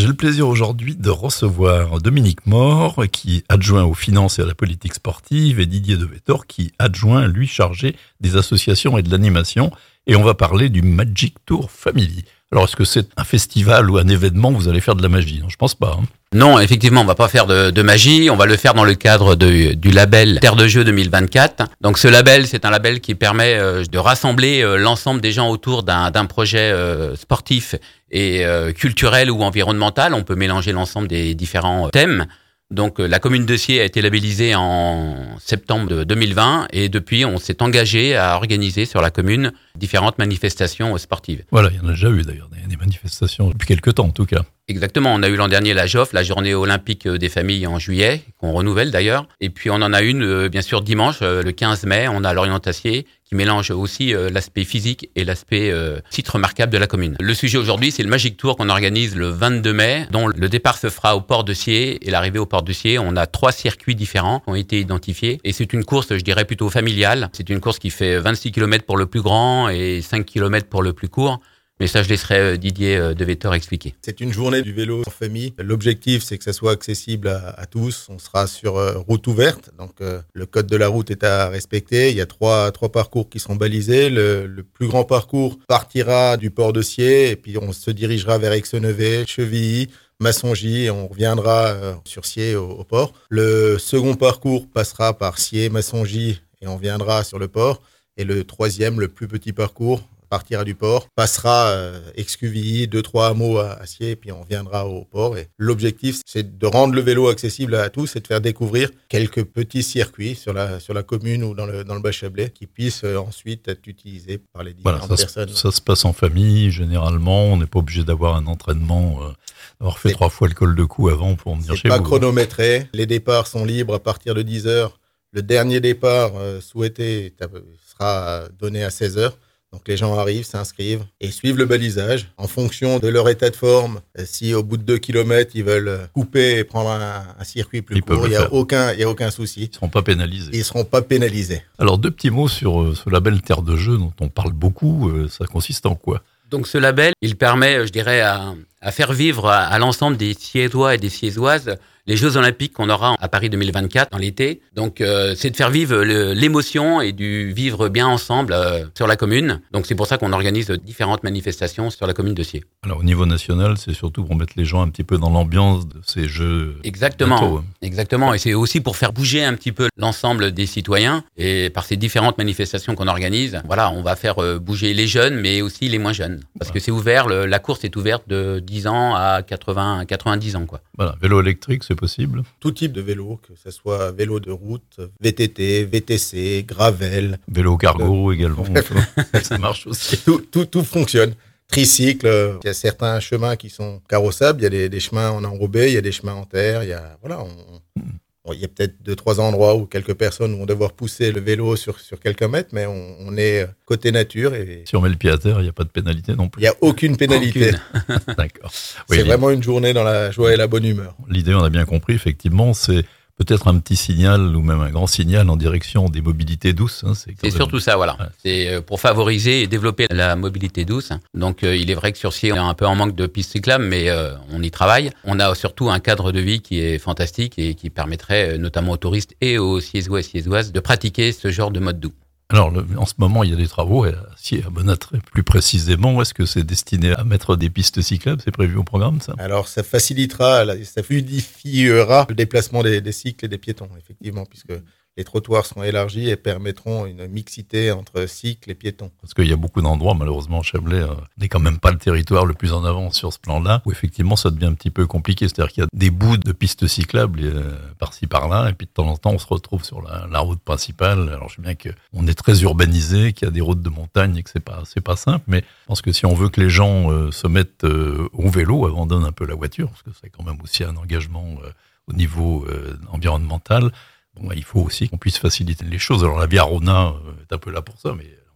le plaisir aujourd'hui de recevoir Dominique Mort, qui est adjoint aux finances et à la politique sportive, et Didier Devetor, qui est adjoint, lui, chargé des associations et de l'animation. Et on va parler du Magic Tour Family. Alors, est-ce que c'est un festival ou un événement où vous allez faire de la magie ? Non, je pense pas. Non, effectivement, on va pas faire de magie. On va le faire dans le cadre du label Terre de Jeux 2024. Donc, ce label, c'est un label qui permet de rassembler l'ensemble des gens autour d'un projet sportif et culturel ou environnemental. On peut mélanger l'ensemble des différents thèmes. Donc, la commune de Sciez a été labellisée en septembre 2020 et depuis, on s'est engagé à organiser sur la commune différentes manifestations sportives. Voilà, il y en a déjà eu d'ailleurs, des manifestations depuis quelques temps en tout cas. Exactement, on a eu l'an dernier la JOF, la journée olympique des familles en juillet, qu'on renouvelle d'ailleurs. Et puis on en a une, bien sûr, dimanche, le 15 mai, on a Lorient Acier, qui mélange aussi l'aspect physique et l'aspect site remarquable de la commune. Le sujet aujourd'hui, c'est le Magic Tour qu'on organise le 22 mai, dont le départ se fera au port de Sciez et l'arrivée au port de Sciez. On a 3 circuits différents qui ont été identifiés. Et c'est une course, je dirais, plutôt familiale. C'est une course qui fait 26 km pour le plus grand et 5 km pour le plus court. Mais ça, je laisserai Didier Devetor expliquer. C'est une journée du vélo en famille. L'objectif, c'est que ça soit accessible à tous. On sera sur route ouverte, donc le code de la route est à respecter. Il y a trois parcours qui seront balisés. Le plus grand parcours partira du port de Sciez et puis on se dirigera vers Aix-Nevet, Chevilly, Massongy et on reviendra sur Sciez au port. Le second parcours passera par Sciez, Massongy et on viendra sur le port. Et le troisième, le plus petit parcours, partira du port, passera Excuvilly, 2-3 hameaux à Sciez, et puis on reviendra au port. Et l'objectif, c'est de rendre le vélo accessible à tous et de faire découvrir quelques petits circuits sur la commune ou dans le Bas-Chablais qui puissent ensuite être utilisés par les différentes personnes. Ça se passe en famille, généralement. On n'est pas obligé d'avoir un entraînement, avoir fait 3 fois le col de cou avant pour venir chez vous. C'est pas chronométré. Les départs sont libres à partir de 10h. Le dernier départ souhaité sera donné à 16h. Donc les gens arrivent, s'inscrivent et suivent le balisage en fonction de leur état de forme. Si au bout de 2 km, ils veulent couper et prendre un circuit plus court, il n'y a aucun souci. Ils ne seront pas pénalisés. Ils ne seront pas pénalisés. Alors 2 petits mots sur ce label Terre de Jeux dont on parle beaucoup. Ça consiste en quoi ? Donc ce label, il permet, je dirais, à faire vivre à l'ensemble des Sciézois et des Sciézoises les Jeux Olympiques qu'on aura à Paris 2024 dans l'été. Donc c'est de faire vivre l'émotion et du vivre bien ensemble sur la commune. Donc c'est pour ça qu'on organise différentes manifestations sur la commune de Sciez. Alors au niveau national, c'est surtout pour mettre les gens un petit peu dans l'ambiance de ces Jeux. Exactement, exactement. Et c'est aussi pour faire bouger un petit peu l'ensemble des citoyens. Et par ces différentes manifestations qu'on organise, voilà, on va faire bouger les jeunes, mais aussi les moins jeunes. Parce que c'est ouvert, la course est ouverte de 10 ans à 90 ans, quoi. Voilà, vélo électrique, c'est possible. Tout type de vélo, que ce soit vélo de route, VTT, VTC, gravel. Vélo cargo également, ça marche aussi. Tout fonctionne. Tricycle, il y a certains chemins qui sont carrossables, il y a des chemins en enrobé, il y a des chemins en terre, il y a il y a peut-être 2-3 endroits où quelques personnes vont devoir pousser le vélo sur quelques mètres, mais on est côté nature. Et si on met le pied à terre, il n'y a pas de pénalité non plus. Il n'y a aucune pénalité. D'accord. Oui, c'est vraiment une journée dans la joie et la bonne humeur. L'idée, on a bien compris, effectivement, c'est peut-être un petit signal ou même un grand signal en direction des mobilités douces. C'est surtout ça, voilà. Ouais. C'est pour favoriser et développer la mobilité douce. Donc, il est vrai que sur Sciez, on est un peu en manque de pistes cyclables, mais on y travaille. On a surtout un cadre de vie qui est fantastique et qui permettrait notamment aux touristes et aux Sciézois et Sciézoises de pratiquer ce genre de mode doux. Alors, en ce moment, il y a des travaux à Sciez, à Bonâtré. Plus précisément, est-ce que c'est destiné à mettre des pistes cyclables ? C'est prévu au programme, ça ? Alors, ça facilitera, ça fluidifiera le déplacement des cycles et des piétons, effectivement, puisque les trottoirs seront élargis et permettront une mixité entre cycles et piétons. Parce qu'il y a beaucoup d'endroits, malheureusement, Chablais n'est quand même pas le territoire le plus en avance sur ce plan-là, où effectivement ça devient un petit peu compliqué. C'est-à-dire qu'il y a des bouts de pistes cyclables par-ci par-là, et puis de temps en temps on se retrouve sur la route principale. Alors je sais bien qu'on est très urbanisé, qu'il y a des routes de montagne et que c'est pas simple, mais je pense que si on veut que les gens se mettent au vélo, abandonnent un peu la voiture, parce que c'est quand même aussi un engagement au niveau environnemental, il faut aussi qu'on puisse faciliter les choses. Alors la Via Rona est un peu là pour ça, mais encore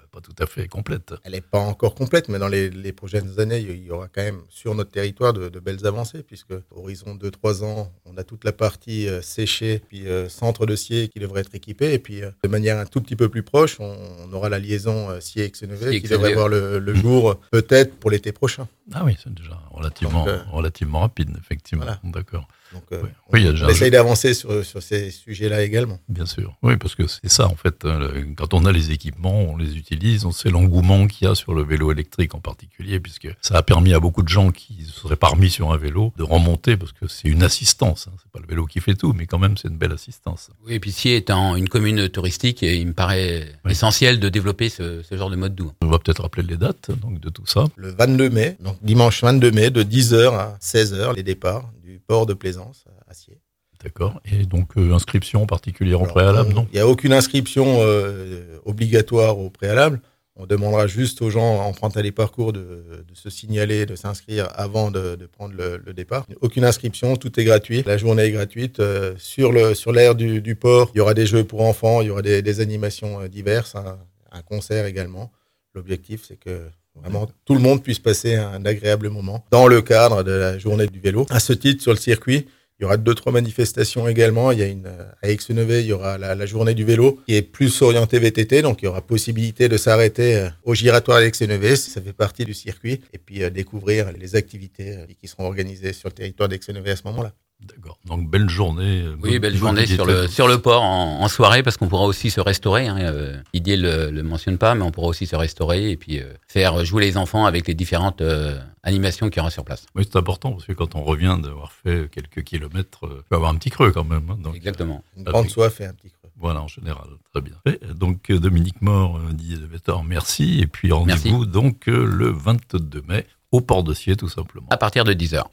pas tout à fait complète. Elle n'est pas encore complète, mais dans les prochaines années, il y aura quand même sur notre territoire de belles avancées, puisque horizon 2-3 ans, on a toute la partie séchée, puis centre de Sciez qui devrait être équipé, et puis de manière un tout petit peu plus proche, on aura la liaison Sciez-Exenevé qui devrait voir le jour peut-être pour l'été prochain. Ah oui, c'est déjà relativement rapide, effectivement. Voilà. D'accord. Donc, Oui, il y a déjà on essaye d'avancer sur ces sujets-là également. Bien sûr, oui, parce que c'est ça en fait. Quand on a les équipements, on les utilise. On sait l'engouement qu'il y a sur le vélo électrique en particulier, puisque ça a permis à beaucoup de gens qui ne seraient pas remis sur un vélo de remonter, parce que c'est une assistance. Hein. C'est pas le vélo qui fait tout, mais quand même c'est une belle assistance. Oui, et puis Sciez étant une commune touristique, il me paraît essentiel de développer ce genre de mode doux. On va peut-être rappeler les dates donc de tout ça. Le 22 mai, donc dimanche 22 mai, de 10h à 16h, les départs du port de Plaisance à Sciez. D'accord. Et donc, inscription particulière au préalable, non ? Il n'y a aucune inscription obligatoire au préalable. On demandera juste aux gens empruntant les parcours de se signaler, de s'inscrire avant de prendre le départ. Aucune inscription, tout est gratuit. La journée est gratuite. Sur l'aire du port, il y aura des jeux pour enfants, il y aura des animations diverses, un concert également. L'objectif, c'est que vraiment tout le monde puisse passer un agréable moment dans le cadre de la journée du vélo. À ce titre, sur le circuit, il y aura 2-3 manifestations également. Il y a à Exenevé, il y aura la journée du vélo qui est plus orientée VTT. Donc, il y aura possibilité de s'arrêter au giratoire d'Exenevé. Ça fait partie du circuit. Et puis, découvrir les activités qui seront organisées sur le territoire d'Exenevé à ce moment-là. D'accord. Donc, belle journée. Oui, belle journée sur le port en soirée, parce qu'on pourra aussi se restaurer. Didier le mentionne pas, mais on pourra aussi se restaurer et puis faire jouer les enfants avec les différentes animations qu'il y aura sur place. Oui, c'est important, parce que quand on revient d'avoir fait quelques kilomètres, on peut avoir un petit creux quand même. Hein, donc, exactement. Une grande soif et un petit creux. Voilà, en général. Très bien. Et donc, Dominique Mort, Didier Devetor, merci. Et puis, rendez-vous donc le 22 mai au port de Sciez, tout simplement. À partir de 10h.